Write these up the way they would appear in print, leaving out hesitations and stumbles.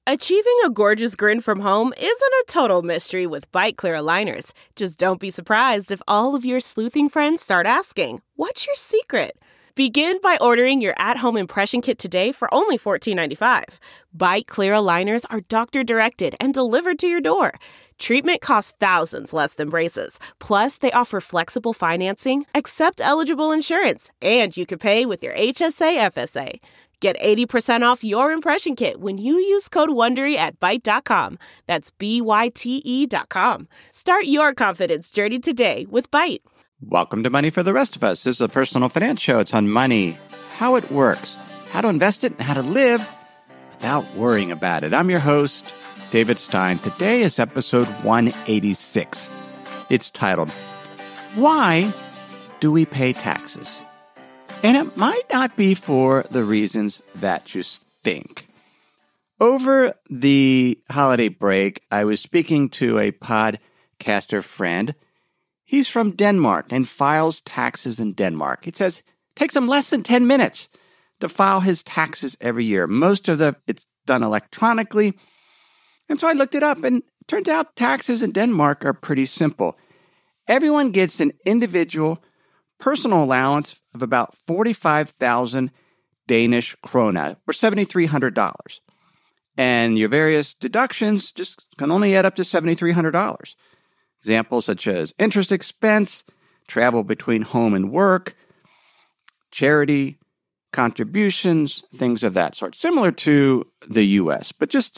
Achieving a gorgeous grin from home isn't a total mystery with Byte Clear aligners. Just don't be surprised if all of your sleuthing friends start asking, "What's your secret?" Begin by ordering your at-home impression kit today for only $14.95. Byte Clear aligners are doctor-directed and delivered to your door. Treatment costs thousands less than braces. Plus, they offer flexible financing, accept eligible insurance, and you can pay with your HSA FSA. Get 80% off your impression kit when you use code WONDERY at Byte.com. That's BYTE.com. Start your confidence journey today with Byte. Welcome to Money for the Rest of Us. This is a personal finance show. It's on money, how it works, how to invest it, and how to live without worrying about it. I'm your host, David Stein. Today is episode 186. It's titled, Why Do We Pay Taxes? And it might not be for the reasons that you think. Over the holiday break, I was speaking to a podcaster friend. He's from Denmark and files taxes in Denmark. It says it takes him less than 10 minutes to file his taxes every year. Most of it's done electronically. And so I looked it up, and it turns out taxes in Denmark are pretty simple. Everyone gets an individual personal allowance of about 45,000 Danish krona, or $7,300. And your various deductions just can only add up to $7,300. Examples such as interest expense, travel between home and work, charity, contributions, things of that sort. Similar to the U.S., but just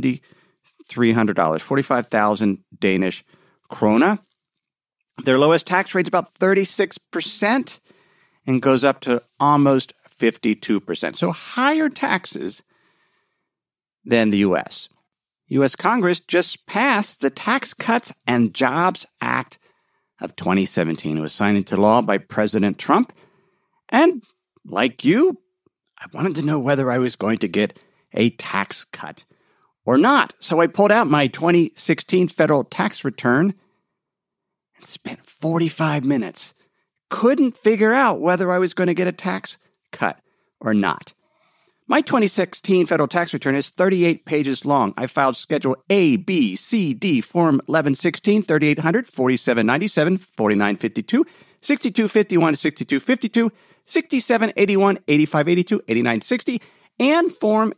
$7,300, 45,000 Danish krona. Their lowest tax rate is about 36% and goes up to almost 52%. So higher taxes than the U.S. U.S. Congress just passed the Tax Cuts and Jobs Act of 2017. It was signed into law by President Trump. And like you, I wanted to know whether I was going to get a tax cut or not. So I pulled out my 2016 federal tax return and spent 45 minutes. Couldn't figure out whether I was going to get a tax cut or not. My 2016 federal tax return is 38 pages long. I filed Schedule A, B, C, D, Form 1116, 3800, 4797, 4952, 6251, 6252, 6781, 8582, 8960, and Form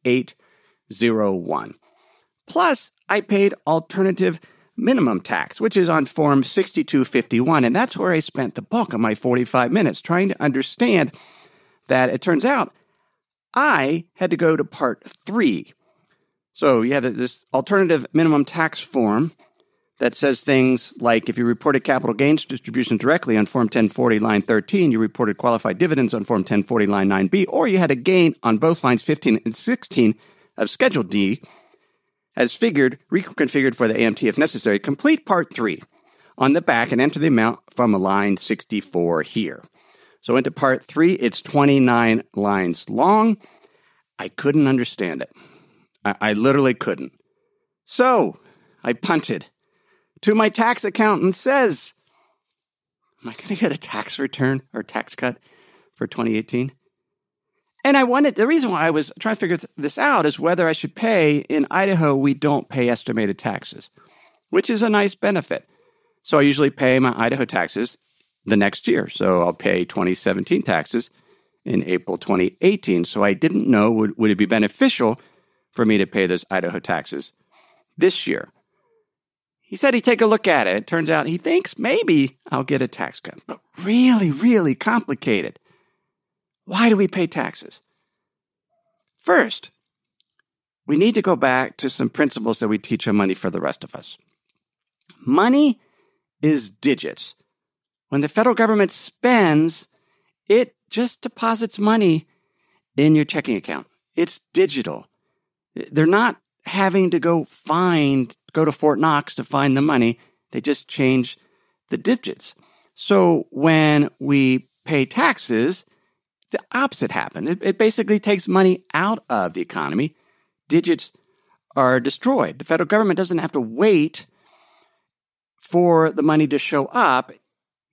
8801. Plus, I paid alternative minimum tax, which is on Form 6251, and that's where I spent the bulk of my 45 minutes trying to understand that it turns out I had to go to Part 3. So you have this alternative minimum tax form that says things like if you reported capital gains distribution directly on Form 1040, line 13, you reported qualified dividends on Form 1040, line 9B, or you had a gain on both lines 15 and 16 of Schedule D, as reconfigured for the AMT if necessary. Complete Part 3 on the back and enter the amount from line 64 here. So into Part 3, it's 29 lines long. I couldn't understand it. I literally couldn't. So I punted to my tax accountant and says, am I going to get a tax return or tax cut for 2018? And the reason why I was trying to figure this out is whether I should pay. In Idaho, we don't pay estimated taxes, which is a nice benefit. So I usually pay my Idaho taxes the next year. So I'll pay 2017 taxes in April 2018. So I didn't know, would it be beneficial for me to pay those Idaho taxes this year? He said he'd take a look at it. It turns out he thinks maybe I'll get a tax cut, but really, really complicated. Why do we pay taxes? First, we need to go back to some principles that we teach on Money for the Rest of Us. Money is digits. When the federal government spends, it just deposits money in your checking account. It's digital. They're not having to go to Fort Knox to find the money. They just change the digits. So when we pay taxes, the opposite happened. It basically takes money out of the economy. Digits are destroyed. The federal government doesn't have to wait for the money to show up.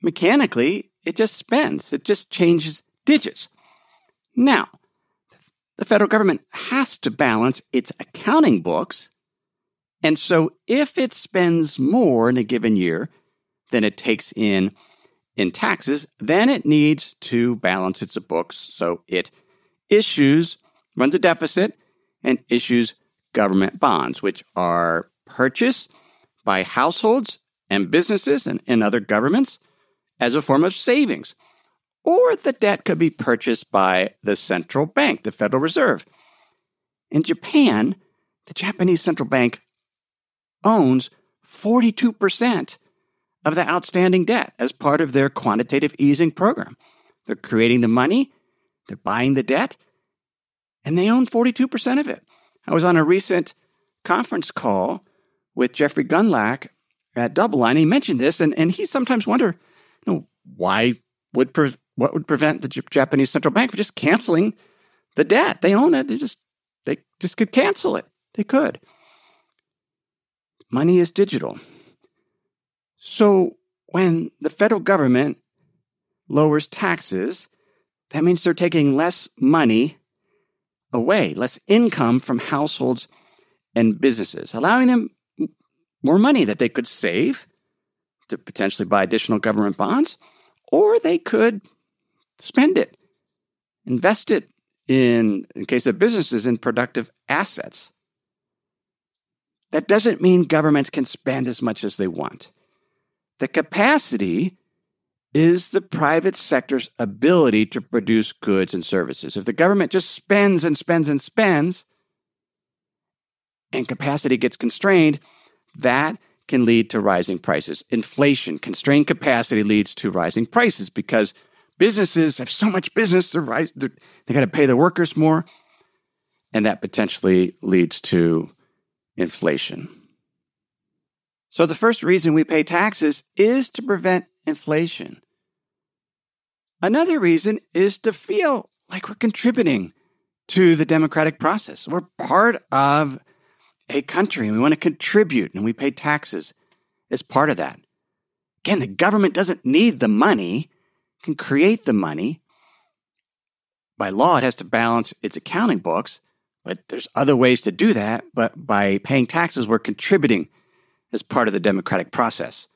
Mechanically, it just spends. It just changes digits. Now, the federal government has to balance its accounting books. And so if it spends more in a given year than it takes in taxes, then it needs to balance its books. So it runs a deficit and issues government bonds, which are purchased by households and businesses and other governments as a form of savings. Or the debt could be purchased by the central bank, the Federal Reserve. In Japan, the Japanese central bank owns 42% of the outstanding debt as part of their quantitative easing program. They're creating the money, they're buying the debt, and they own 42% of it. I was on a recent conference call with Jeffrey Gundlach at DoubleLine. He mentioned this, and he sometimes wondered, what would prevent the Japanese central bank from just canceling the debt? They own it. They just could cancel it. They could. Money is digital. So when the federal government lowers taxes, that means they're taking less money away, less income from households and businesses, allowing them more money that they could save to potentially buy additional government bonds, or they could spend it, invest it in case of businesses, in productive assets. That doesn't mean governments can spend as much as they want. The capacity is the private sector's ability to produce goods and services. If the government just spends and spends and spends, and capacity gets constrained, that can lead to rising prices. Inflation, constrained capacity leads to rising prices because businesses have so much business, they got to pay their workers more, and that potentially leads to inflation. So the first reason we pay taxes is to prevent inflation. Another reason is to feel like we're contributing to the democratic process. We're part of a country and we want to contribute, and we pay taxes as part of that. Again, the government doesn't need the money, it can create the money. By law, it has to balance its accounting books, but there's other ways to do that. But by paying taxes, we're contributing as part of the democratic process.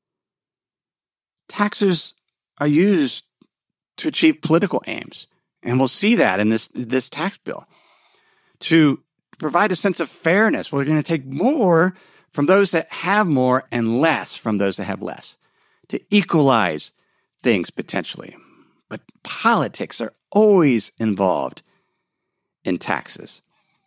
Taxes are used to achieve political aims, and we'll see that in this tax bill. To provide a sense of fairness, we're going to take more from those that have more and less from those that have less, to equalize things potentially. But politics are always involved in taxes.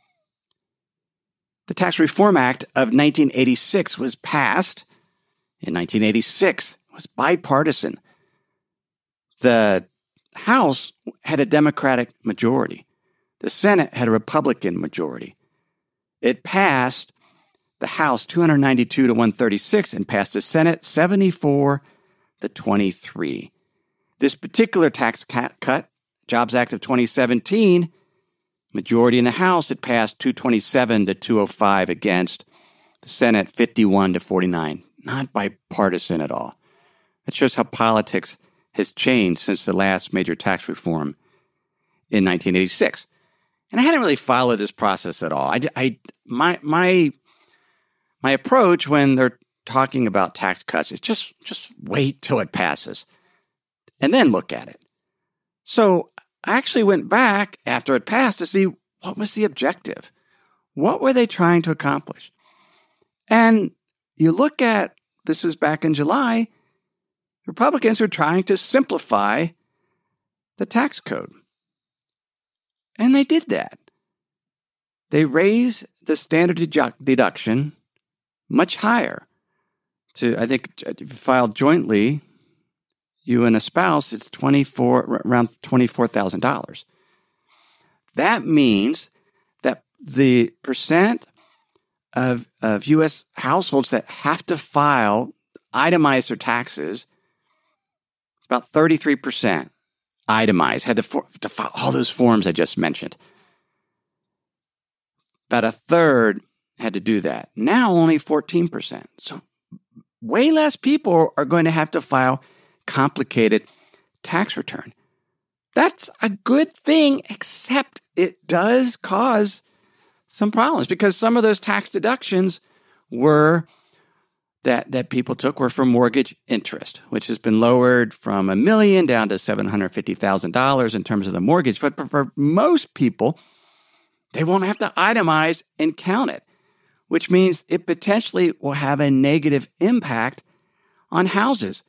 The Tax Reform Act of 1986 was passed in 1986. It was bipartisan. The House had a Democratic majority. The Senate had a Republican majority. It passed the House 292 to 136 and passed the Senate 74 to 23. This particular tax cut, Jobs Act of 2017, majority in the House, it passed 227 to 205 against. The Senate 51 to 49. Not bipartisan at all. That shows how politics has changed since the last major tax reform in 1986. And I hadn't really followed this process at all. My approach when they're talking about tax cuts is just wait till it passes and then look at it. So I actually went back after it passed to see what was the objective. What were they trying to accomplish? And you look at, this was back in July, Republicans were trying to simplify the tax code. And they did that. They raised the standard deduction much higher to, I think, if you filed jointly, you and a spouse, it's around $24,000. That means that the percent of U.S. households that have to file, itemize their taxes, it's about 33% itemized, had to file all those forms I just mentioned. About a third had to do that. Now only 14%. So way less people are going to have to file complicated tax return. That's a good thing, except it does cause some problems because some of those tax deductions were that people took were for mortgage interest, which has been lowered from $1 million down to $750,000 in terms of the mortgage. But for most people, they won't have to itemize and count it, which means it potentially will have a negative impact on houses.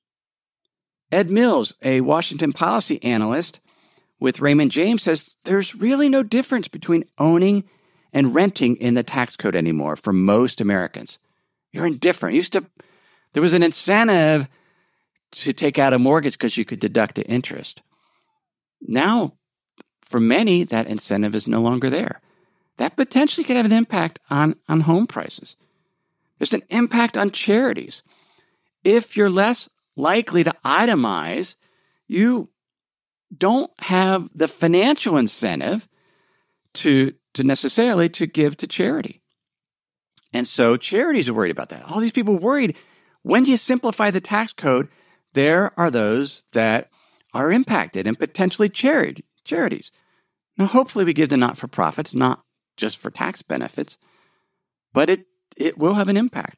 Ed Mills, a Washington policy analyst with Raymond James, says there's really no difference between owning and renting in the tax code anymore for most Americans. You're indifferent. There was an incentive to take out a mortgage because you could deduct the interest. Now, for many, that incentive is no longer there. That potentially could have an impact on home prices. There's an impact on charities. If you're less likely to itemize, you don't have the financial incentive to necessarily to give to charity. And so charities are worried about that. All these people worried, when you simplify the tax code, there are those that are impacted and potentially charities. Now, hopefully we give to not-for-profits, not just for tax benefits, but it will have an impact.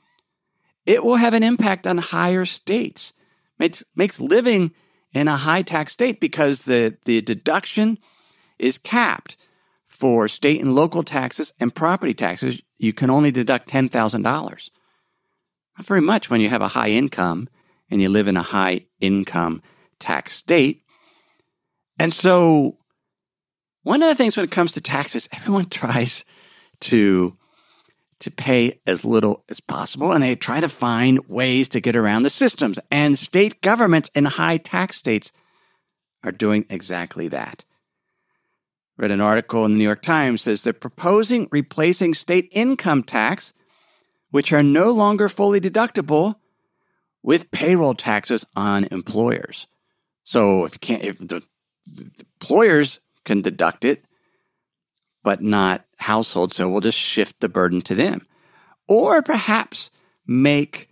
It will have an impact on higher states. Makes living in a high tax state because the deduction is capped for state and local taxes and property taxes. You can only deduct $10,000. Not very much when you have a high income and you live in a high income tax state. And so one of the things when it comes to taxes, everyone tries to pay as little as possible, and they try to find ways to get around the systems. And state governments in high tax states are doing exactly that. Read an article in the New York Times says they're proposing replacing state income tax, which are no longer fully deductible, with payroll taxes on employers. So if the employers can deduct it, but not households, so we'll just shift the burden to them. Or perhaps make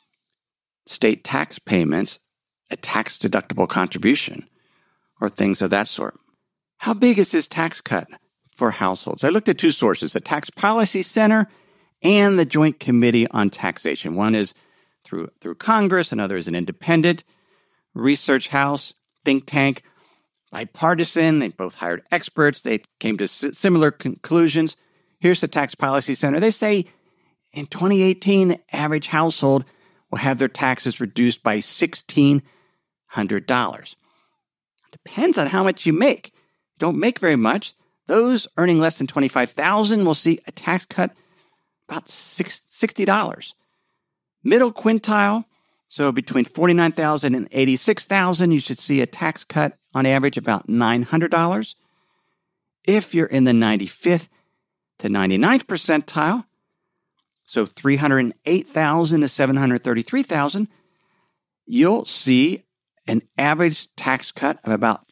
state tax payments a tax-deductible contribution or things of that sort. How big is this tax cut for households? I looked at two sources, the Tax Policy Center and the Joint Committee on Taxation. One is through Congress, another is an independent research house, think tank, bipartisan. They both hired experts. They came to similar conclusions. Here's the Tax Policy Center. They say in 2018, the average household will have their taxes reduced by $1,600. Depends on how much you make. Don't make very much. Those earning less than $25,000 will see a tax cut about $60. Middle quintile, so between $49,000 and $86,000, you should see a tax cut on average about $900. If you're in the 95th to 99th percentile, so $308,000 to $733,000, you'll see an average tax cut of about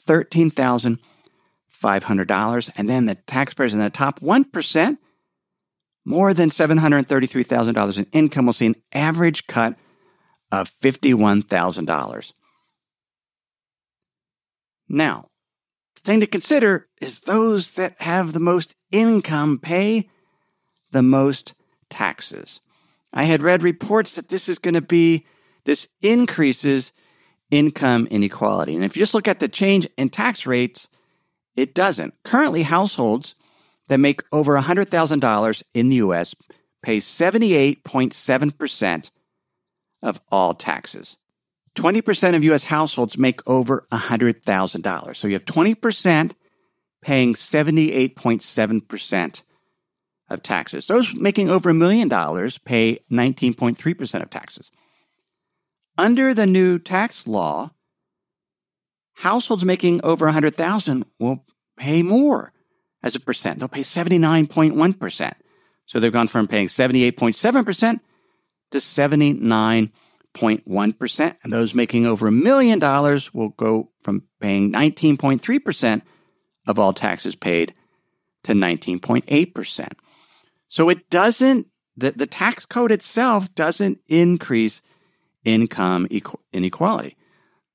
$13,500. And then the taxpayers in the top 1%, more than $733,000 in income, will see an average cut of $51,000. Now, the thing to consider is those that have the most income pay the most taxes. I had read reports that this increases income inequality. And if you just look at the change in tax rates, it doesn't. Currently, households that make over $100,000 in the U.S. pay 78.7% of all taxes. 20% of U.S. households make over $100,000. So you have 20% paying 78.7% of taxes. Those making over $1 million pay 19.3% of taxes. Under the new tax law, households making over $100,000 will pay more as a percent. They'll pay 79.1%. So they've gone from paying 78.7% to 79.1%. And those making over $1 million will go from paying 19.3% of all taxes paid to 19.8%. So it doesn't, the tax code itself doesn't increase income inequality.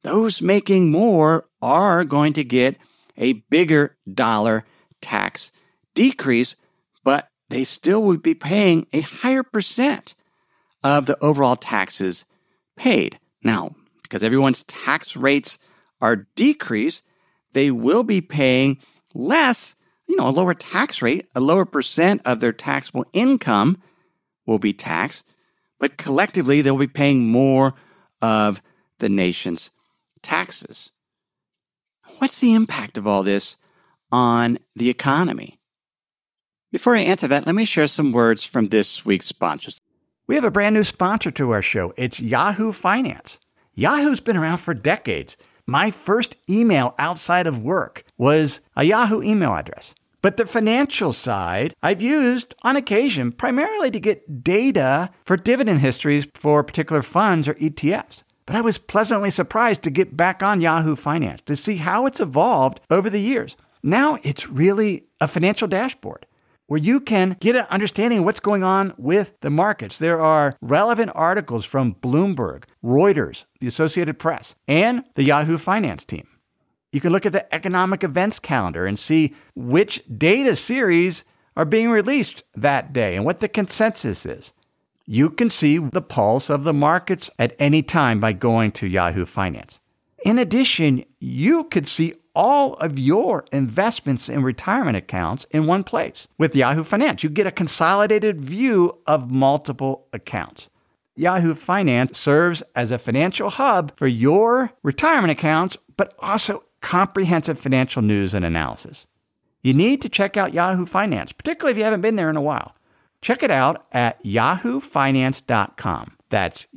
those making more are going to get a bigger dollar tax decrease, but they still would be paying a higher percent of the overall taxes paid. Now, because everyone's tax rates are decreased, they will be paying less, a lower tax rate, a lower percent of their taxable income will be taxed, but collectively they'll be paying more of the nation's taxes. What's the impact of all this on the economy? Before I answer that, let me share some words from this week's sponsors. We have a brand new sponsor to our show. It's Yahoo Finance. Yahoo's been around for decades. My first email outside of work was a Yahoo email address. But the financial side I've used on occasion primarily to get data for dividend histories for particular funds or ETFs. But I was pleasantly surprised to get back on Yahoo Finance to see how it's evolved over the years. Now it's really a financial dashboard where you can get an understanding of what's going on with the markets. There are relevant articles from Bloomberg, Reuters, the Associated Press, and the Yahoo Finance team. You can look at the economic events calendar and see which data series are being released that day and what the consensus is. You can see the pulse of the markets at any time by going to Yahoo Finance. In addition, you could see all of your investments in retirement accounts in one place. With Yahoo Finance, you get a consolidated view of multiple accounts. Yahoo Finance serves as a financial hub for your retirement accounts, but also comprehensive financial news and analysis. You need to check out Yahoo Finance, particularly if you haven't been there in a while. Check it out at yahoofinance.com. That's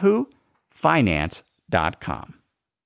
yahoofinance.com.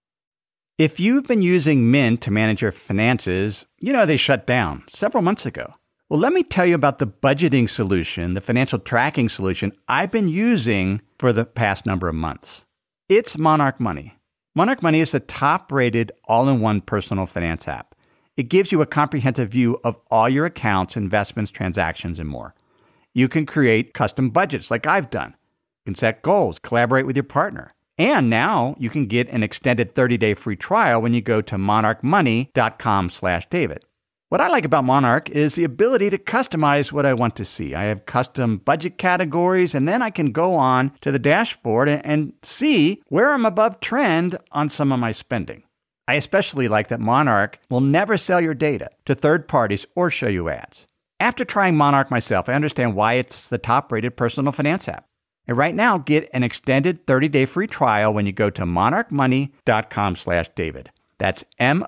If you've been using Mint to manage your finances, they shut down several months ago. Well, let me tell you about the budgeting solution, the financial tracking solution I've been using for the past number of months. It's Monarch Money. Monarch Money is the top-rated all-in-one personal finance app. It gives you a comprehensive view of all your accounts, investments, transactions, and more. You can create custom budgets like I've done. You can set goals, collaborate with your partner. And now you can get an extended 30-day free trial when you go to monarchmoney.com/David. What I like about Monarch is the ability to customize what I want to see. I have custom budget categories, and then I can go on to the dashboard and see where I'm above trend on some of my spending. I especially like that Monarch will never sell your data to third parties or show you ads. After trying Monarch myself, I understand why it's the top-rated personal finance app. And right now, get an extended 30-day free trial when you go to monarchmoney.com/David. That's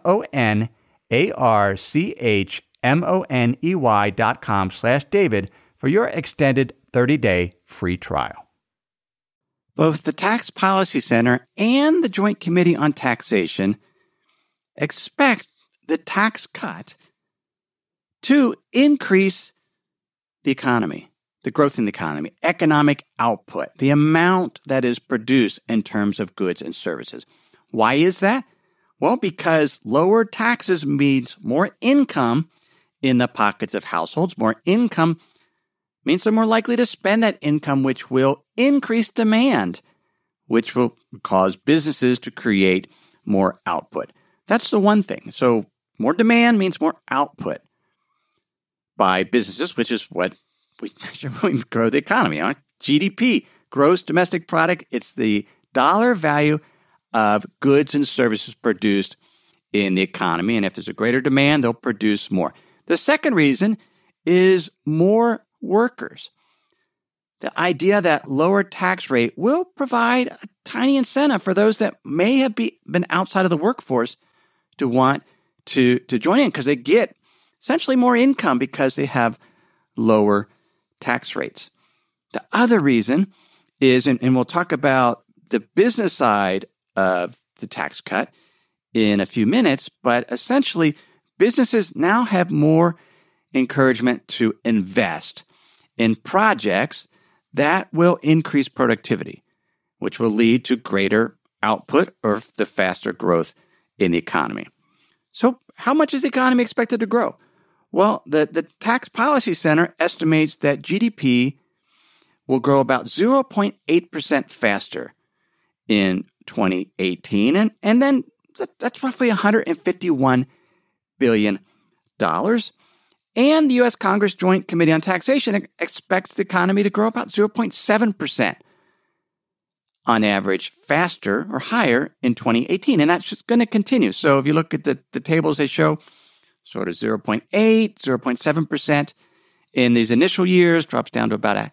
monarchmoney.com/David for your extended 30-day free trial. Both the Tax Policy Center and the Joint Committee on Taxation expect the tax cut to increase the economy, the growth in the economy, economic output, the amount that is produced in terms of goods and services. Why is that? Well, because lower taxes means more income in the pockets of households. More income means they're more likely to spend that income, which will increase demand, which will cause businesses to create more output. That's the one thing. So more demand means more output by businesses, which is what we measure when we grow the economy. GDP, gross domestic product, it's the dollar value of goods and services produced in the economy. And if there's a greater demand, they'll produce more. The second reason is more workers. The idea that lower tax rate will provide a tiny incentive for those that may have been outside of the workforce to want to join in because they get essentially more income because they have lower tax rates. The other reason is, and we'll talk about the business side of the tax cut in a few minutes, but essentially businesses now have more encouragement to invest in projects that will increase productivity, which will lead to greater output or the faster growth in the economy. So how much is the economy expected to grow? Well, the Tax Policy Center estimates that GDP will grow about 0.8% faster in 2018. And then that's roughly $151 billion. And the U.S. Congress Joint Committee on Taxation expects the economy to grow about 0.7% on average, faster or higher in 2018. And that's just going to continue. So if you look at the tables, they show sort of 0.8, 0.7% in these initial years, drops down to about a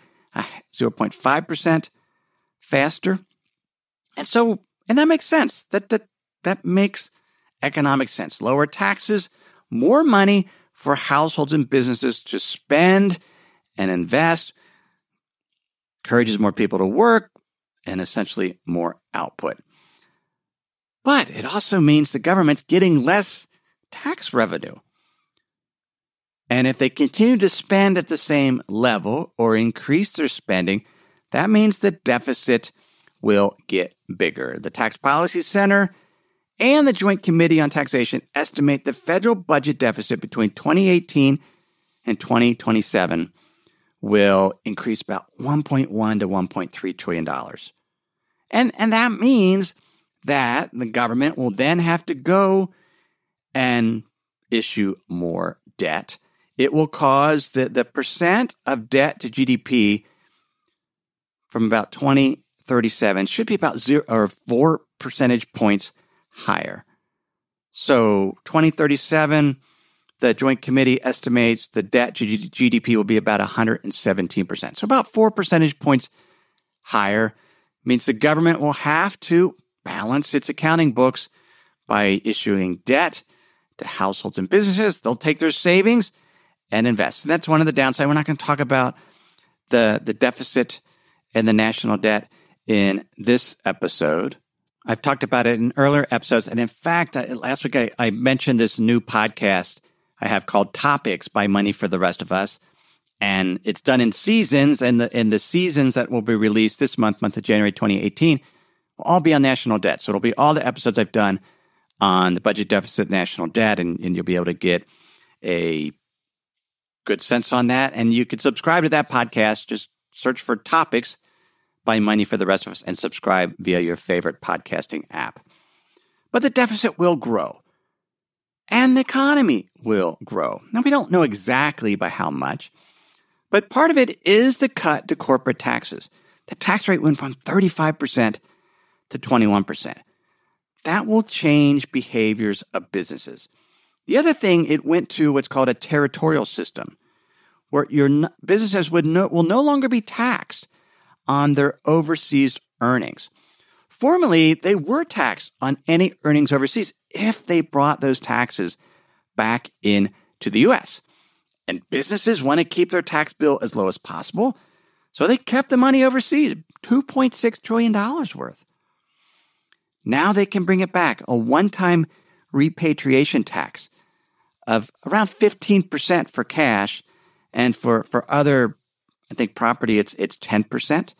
0.5% faster. And that makes sense. That makes economic sense. Lower taxes, more money for households and businesses to spend and invest, encourages more people to work, and essentially more output. But it also means the government's getting less tax revenue. And if they continue to spend at the same level or increase their spending, that means the deficit will get bigger. The Tax Policy Center and the Joint Committee on Taxation estimate the federal budget deficit between 2018 and 2027 will increase about $1.1 to $1.3 trillion. And that means that the government will then have to go and issue more debt. It will cause the percent of debt to GDP from about 2037 should be about 4 percentage points higher. So 2037, the Joint Committee estimates the debt to GDP will be about 117%. So about 4 percentage points higher. Means the government will have to balance its accounting books by issuing debt to households and businesses. They'll take their savings and invest. And that's one of the downsides. We're not going to talk about the deficit and the national debt in this episode. I've talked about it in earlier episodes. And in fact, last week I mentioned this new podcast I have called Topics by Money for the Rest of Us. And it's done in seasons, and the seasons that will be released this month of January 2018, will all be on national debt. So it'll be all the episodes I've done on the budget deficit, national debt, and you'll be able to get a good sense on that. And you can subscribe to that podcast. Just search for Topics by Money for the Rest of Us and subscribe via your favorite podcasting app. But the deficit will grow, and the economy will grow. Now, we don't know exactly by how much, but part of it is the cut to corporate taxes. The tax rate went from 35% to 21%. That will change behaviors of businesses. The other thing, it went to what's called a territorial system, where your businesses will no longer be taxed on their overseas earnings. Formerly, they were taxed on any earnings overseas if they brought those taxes back into the U.S., and businesses want to keep their tax bill as low as possible, so they kept the money overseas, $2.6 trillion worth. Now they can bring it back, a one-time repatriation tax of around 15% for cash, and for other, I think, property, it's 10%.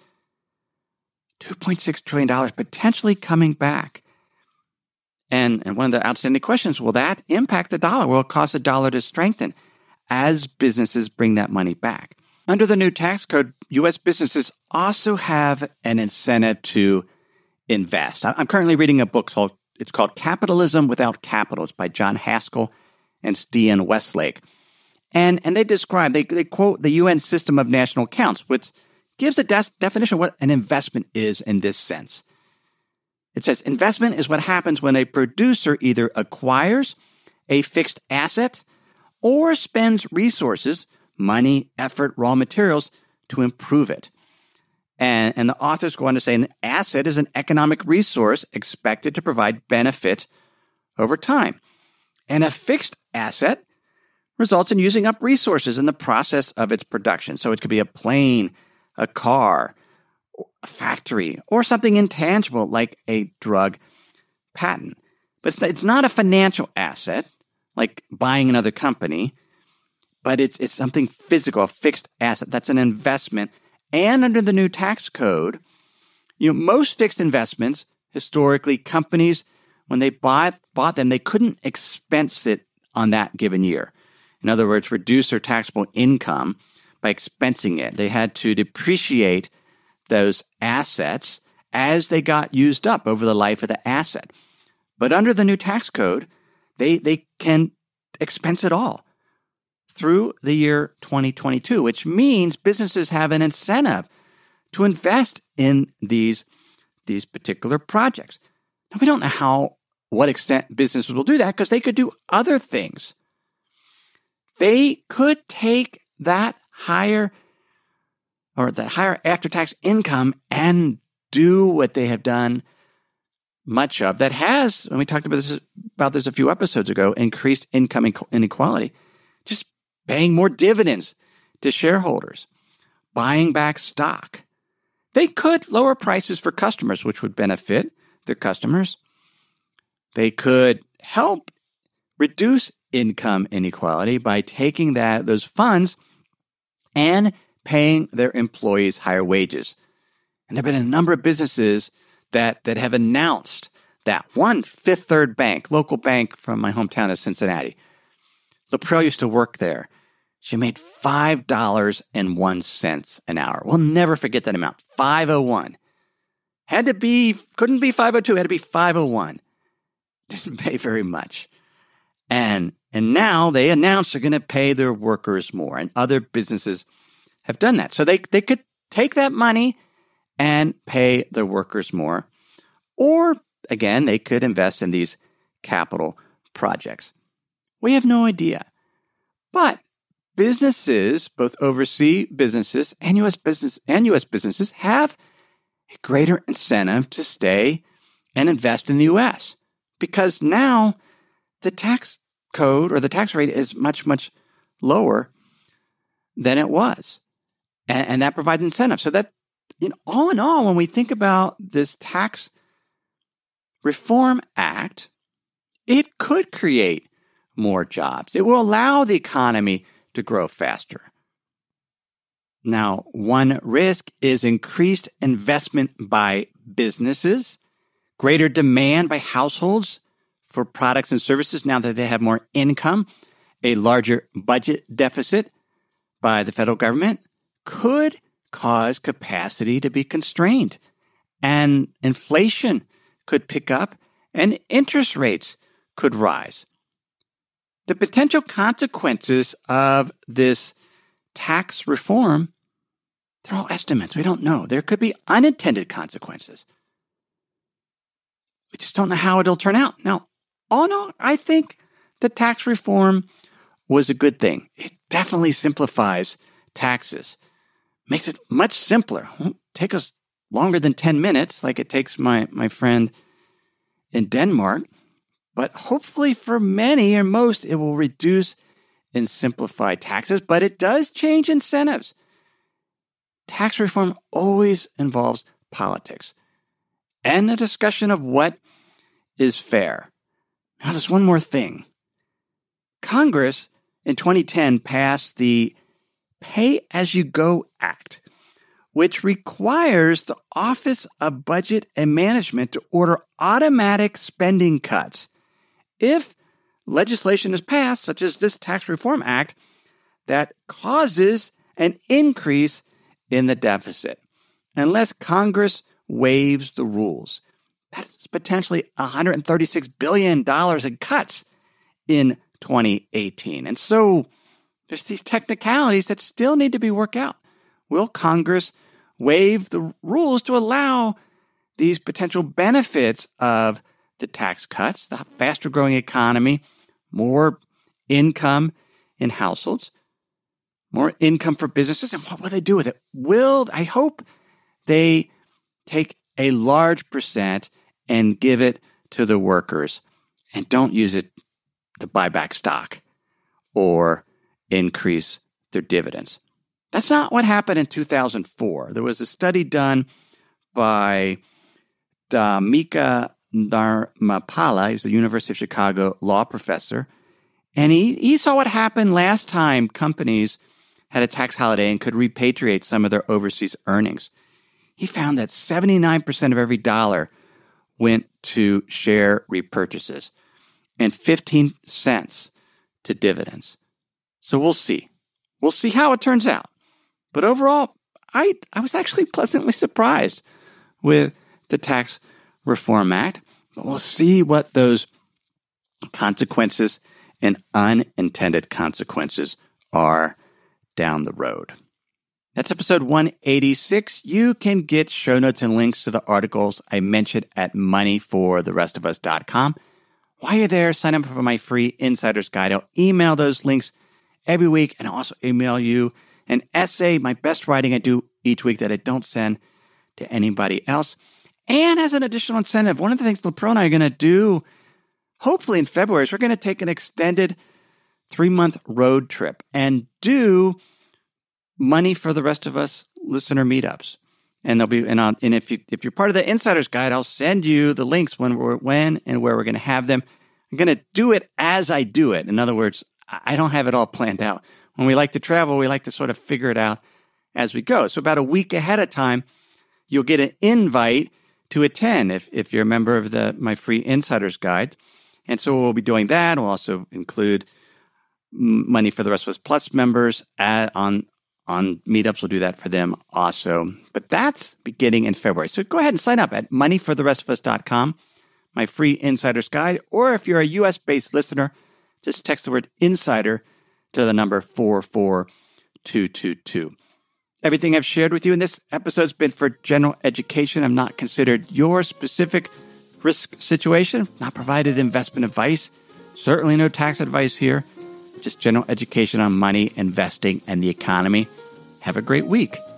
$2.6 trillion potentially coming back. And one of the outstanding questions, will that impact the dollar? Will it cause the dollar to strengthen as businesses bring that money back? Under the new tax code, U.S. businesses also have an incentive to invest. I'm currently reading a book called Capitalism Without Capital. It's by John Haskell and Stian Westlake. And they describe, they quote the UN system of national accounts, which gives a definition of what an investment is in this sense. It says, investment is what happens when a producer either acquires a fixed asset or spends resources, money, effort, raw materials, to improve it. And the authors go on to say an asset is an economic resource expected to provide benefit over time. And a fixed asset results in using up resources in the process of its production. So it could be a plane, a car, a factory, or something intangible like a drug patent. But it's not a financial asset, like buying another company, but it's something physical, a fixed asset. That's an investment. And under the new tax code, most fixed investments, historically, companies, when they bought them, they couldn't expense it on that given year. In other words, reduce their taxable income by expensing it. They had to depreciate those assets as they got used up over the life of the asset. But under the new tax code, they can expense it all through the year 2022, which means businesses have an incentive to invest in these particular projects. Now, we don't know what extent businesses will do that because they could do other things. They could take that higher after-tax income and do what they have done much of that has, and we talked about this a few episodes ago, increased income inequality. Just paying more dividends to shareholders, buying back stock. They could lower prices for customers, which would benefit their customers. They could help reduce income inequality by taking those funds and paying their employees higher wages. And there have been a number of businesses that have announced that. One, Fifth Third Bank, local bank from my hometown of Cincinnati. LaPrelle used to work there. She made $5.01 an hour. We'll never forget that amount. 501. Couldn't be 502, had to be 501. Didn't pay very much. And now they announced they're going to pay their workers more, and other businesses have done that. So they could take that money and pay their workers more. Or, again, they could invest in these capital projects. We have no idea. But businesses, both overseas businesses and U.S. businesses, have a greater incentive to stay and invest in the U.S. because now the tax code or the tax rate is much, much lower than it was. And that provides incentive. So that, all in all, when we think about this Tax Reform Act, it could create more jobs. It will allow the economy to grow faster. Now, one risk is increased investment by businesses, greater demand by households for products and services now that they have more income, a larger budget deficit by the federal government could cause capacity to be constrained, and inflation could pick up, and interest rates could rise. The potential consequences of this tax reform, they're all estimates. We don't know. There could be unintended consequences. We just don't know how it'll turn out. Now, all in all, I think the tax reform was a good thing. It definitely simplifies taxes. Makes it much simpler. It won't take us longer than 10 minutes like it takes my friend in Denmark. But hopefully for many or most, it will reduce and simplify taxes. But it does change incentives. Tax reform always involves politics and a discussion of what is fair. Now, there's one more thing. Congress in 2010 passed the Pay-As-You-Go Act, which requires the Office of Budget and Management to order automatic spending cuts if legislation is passed, such as this Tax Reform Act, that causes an increase in the deficit, unless Congress waives the rules. That's potentially $136 billion in cuts in 2018. And so there's these technicalities that still need to be worked out. Will Congress waive the rules to allow these potential benefits of the tax cuts, the faster growing economy, more income in households, more income for businesses? And what will they do with it? I hope they take a large percent and give it to the workers and don't use it to buy back stock or increase their dividends. That's not what happened in 2004. There was a study done by Dhamika Dharmapala. He's a University of Chicago law professor. And he saw what happened last time companies had a tax holiday and could repatriate some of their overseas earnings. He found that 79% of every dollar went to share repurchases and 15 cents to dividends. So we'll see. We'll see how it turns out. But overall, I was actually pleasantly surprised with the Tax Reform Act, but we'll see what those consequences and unintended consequences are down the road. That's episode 186. You can get show notes and links to the articles I mentioned at moneyfortherestofus.com. While you're there, sign up for my free Insider's Guide. I'll email those links every week and also email you an essay, my best writing I do each week that I don't send to anybody else. And as an additional incentive, one of the things LaPro and I are going to do, hopefully in February, is we're going to take an extended 3-month road trip and do Money for the Rest of Us listener meetups. And there'll be, and if you're part of the Insider's Guide, I'll send you the links when and where we're going to have them. I'm going to do it as I do it. In other words, I don't have it all planned out. When we like to travel, we like to sort of figure it out as we go. So about a week ahead of time, you'll get an invite to attend if you're a member of my free Insider's Guide. And so we'll be doing that. We'll also include Money for the Rest of Us Plus members on meetups. We'll do that for them also. But that's beginning in February. So go ahead and sign up at moneyfortherestofus.com, my free Insider's Guide. Or if you're a U.S.-based listener, just text the word INSIDER to the number 44222. Everything I've shared with you in this episode has been for general education. I've not considered your specific risk situation, not provided investment advice, certainly no tax advice here, just general education on money, investing, and the economy. Have a great week.